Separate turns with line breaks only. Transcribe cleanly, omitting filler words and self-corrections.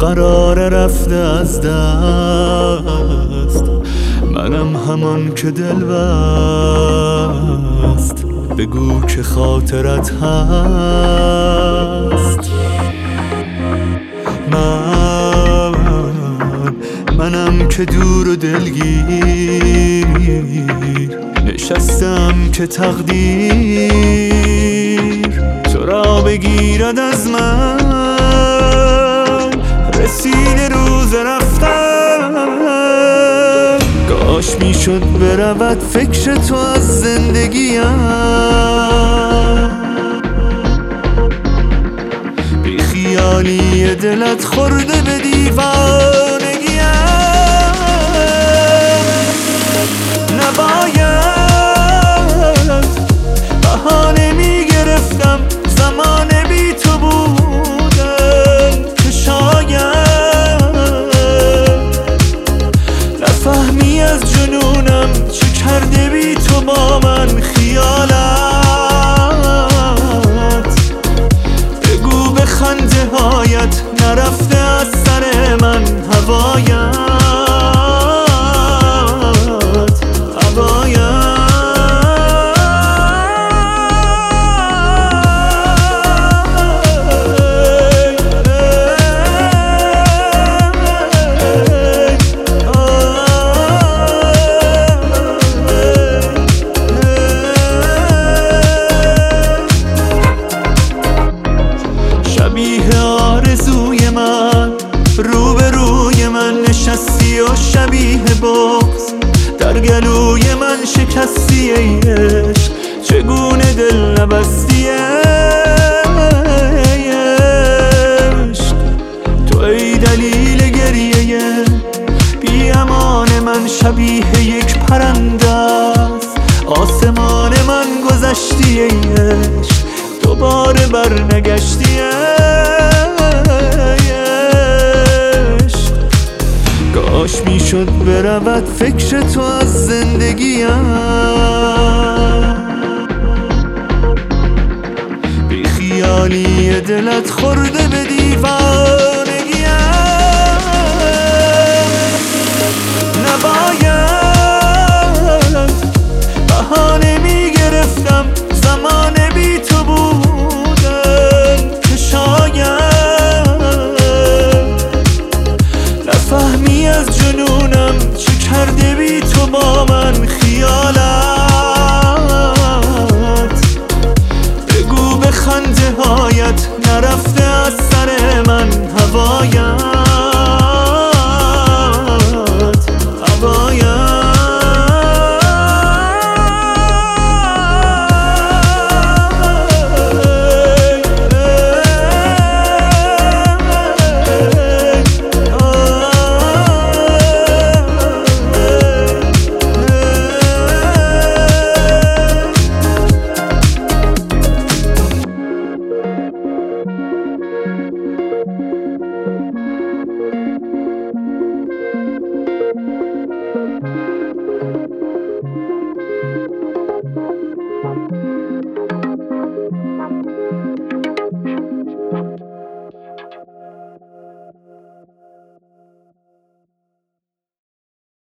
قرار رفته از دست، منم همان که دل بست. بگو که خاطرت هست. منم که دور و دلگیر نشستم که تقدیر تو را بگیرد از من. رسید روز رفتن، کاش میشد برود فکر تو از زندگیم. بی خیالی دلت خورده به دیوانگیم. نباید بهانه میگرفتم زمان بی تو بودن، که شاید نفهمی از جنونم چه کرده بی تو با من خیالت. بگو به خنده هایت نرفته از سر من هوایت. شبیه آرزوی من روبروی من نشستی و شبیه بغض در گلوی من شکستی. ای عشق چگونه دل نبستی؟ ای عشق تو ای دلیل گریه بی امان من، شبیه یک پرنده است آسمان من گذشتی. ای عشق دوباره برنگشتی. کاش میشد برود فکر تو از زندگیم. بی خیالی دلت خورده به